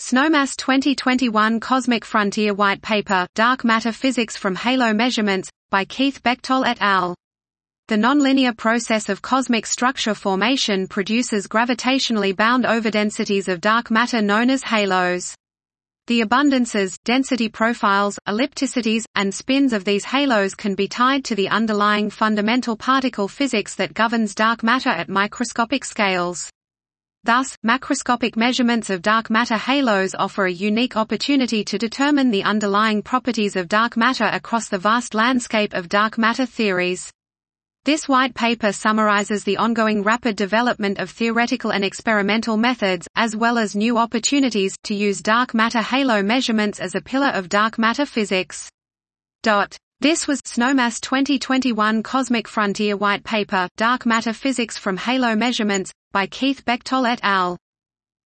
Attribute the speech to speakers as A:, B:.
A: SNOMAS 2021 Cosmic Frontier White Paper, Dark Matter Physics from Halo Measurements, by Keith Bechtold et al. The nonlinear process of cosmic structure formation produces gravitationally bound overdensities of dark matter known as halos. The abundances, density profiles, ellipticities, and spins of these halos can be tied to the underlying fundamental particle physics that governs dark matter at microscopic scales. Thus, macroscopic measurements of dark matter halos offer a unique opportunity to determine the underlying properties of dark matter across the vast landscape of dark matter theories. This white paper summarizes the ongoing rapid development of theoretical and experimental methods, as well as new opportunities, to use dark matter halo measurements as a pillar of dark matter physics. This was SNOMAS 2021 Cosmic Frontier White Paper, Dark Matter Physics from Halo Measurements, by Keith Bechtold et al.